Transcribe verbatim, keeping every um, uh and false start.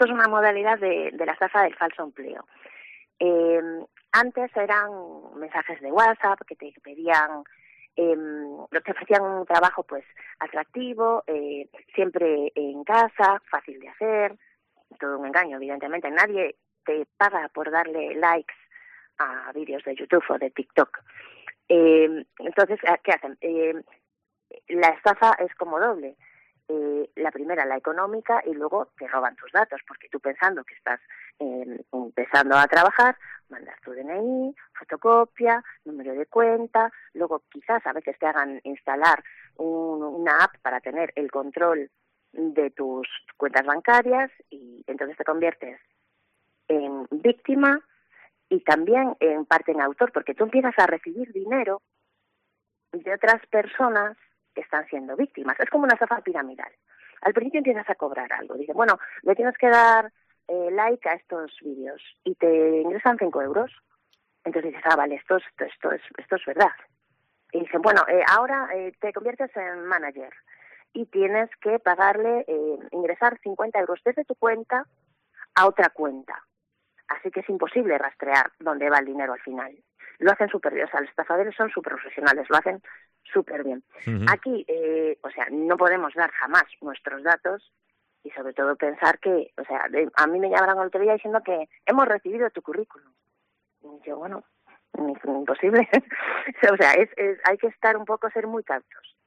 es una modalidad de, de la estafa del falso empleo. Eh, antes eran mensajes de WhatsApp que te pedían, eh, te ofrecían un trabajo pues atractivo, eh, siempre en casa, fácil de hacer, todo un engaño, evidentemente. Nadie te paga por darle likes a vídeos de YouTube o de TikTok. Eh, entonces, ¿qué hacen? Eh, la estafa es como doble. Eh, la primera, la económica, y luego te roban tus datos, porque tú pensando que estás eh, empezando a trabajar, mandas tu D N I, fotocopia, número de cuenta, luego quizás a veces te hagan instalar un, una app para tener el control de tus cuentas bancarias, y entonces te conviertes en víctima y también en parte en autor, porque tú empiezas a recibir dinero de otras personas que están siendo víctimas. Es como una estafa piramidal. Al principio empiezas a cobrar algo. Dicen, bueno, le tienes que dar eh, like a estos vídeos y te ingresan cinco euros. Entonces dices, ah, vale, esto, esto, esto, es, esto es verdad. Y dicen, bueno, eh, ahora eh, te conviertes en manager y tienes que pagarle, eh, ingresar cincuenta euros desde tu cuenta a otra cuenta. Así que es imposible rastrear dónde va el dinero al final. Lo hacen súper bien, o sea, los estafadores son súper profesionales, lo hacen súper bien. Uh-huh. Aquí, eh, o sea, no podemos dar jamás nuestros datos y sobre todo pensar que, o sea, de, a mí me llamaron al otro día diciendo que hemos recibido tu currículum. Y yo, bueno, imposible. O sea, es, es, hay que estar un poco, ser muy cautos.